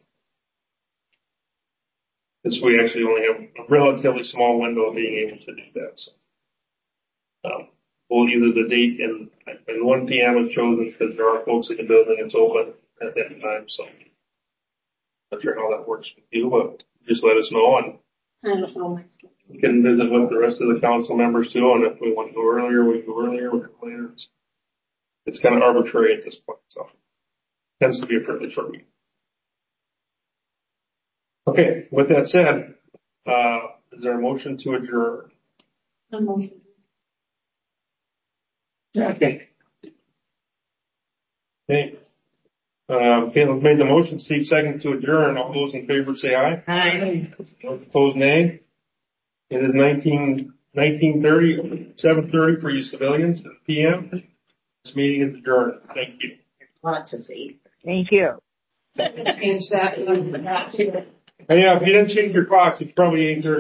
Because we actually only have a relatively small window of being able to do that. So, um, well, either the date and, and one p.m. is chosen because there are folks in the building that's open at that time. So, not sure how that works with you, but just let us know and I don't know. we can visit with the rest of the council members too. And if we want to go earlier, we go earlier. We go later. It's, it's kind of arbitrary at this point. So, it tends to be a fairly short meeting. Okay, with that said, uh, is there a motion to adjourn? A motion. Okay. Okay. Um, Caleb made the motion, Steve second to adjourn. All those in favor say aye. Aye. Those opposed, nay. It is nineteen, nineteen thirty, seven thirty for you civilians at P M. This meeting is adjourned. Thank you. Lots of eight. Thank you. Change that. Hey, yeah, if you didn't change your clocks, it's probably eight thirty.